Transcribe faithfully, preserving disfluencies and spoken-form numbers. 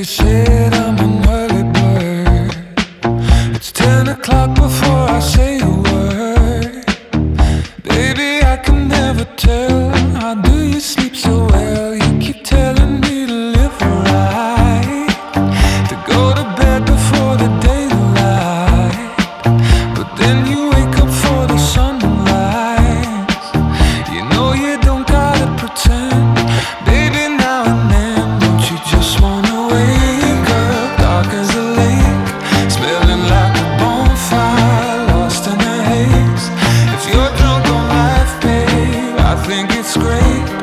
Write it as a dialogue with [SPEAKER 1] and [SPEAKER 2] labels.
[SPEAKER 1] said I'm an early bird. It's ten o'clock before I say a word. Baby, I can never tell. How do you sleep so well? You keep telling me to live right, to go to bed before the daylight, but then you wake up for the sunrise. You know you don't gotta pretend. Baby, now and then, don't you just wanna wake up dark as a lake, smelling like a bonfire, lost in a haze. If you're drunk on life, babe, I think it's great.